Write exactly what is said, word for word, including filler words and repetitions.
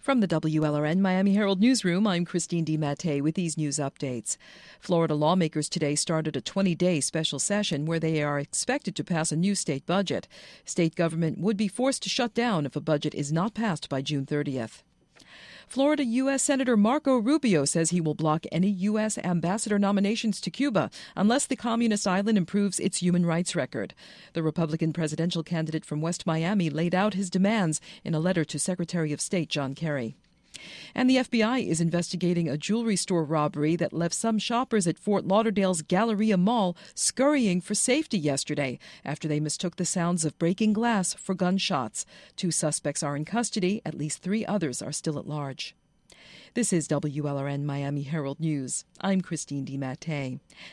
From the W L R N Miami Herald Newsroom, I'm Christine DiMattei with these news updates. Florida lawmakers today started a twenty-day special session where they are expected to pass a new state budget. State government would be forced to shut down if a budget is not passed by June thirtieth. Florida U S Senator Marco Rubio says he will block any U S ambassador nominations to Cuba unless the communist island improves its human rights record. The Republican presidential candidate from West Miami laid out his demands in a letter to Secretary of State John Kerry. And the F B I is investigating a jewelry store robbery that left some shoppers at Fort Lauderdale's Galleria Mall scurrying for safety yesterday after they mistook the sounds of breaking glass for gunshots. Two suspects are in custody. At least three others are still at large. This is W L R N Miami Herald News. I'm Christine DiMattei.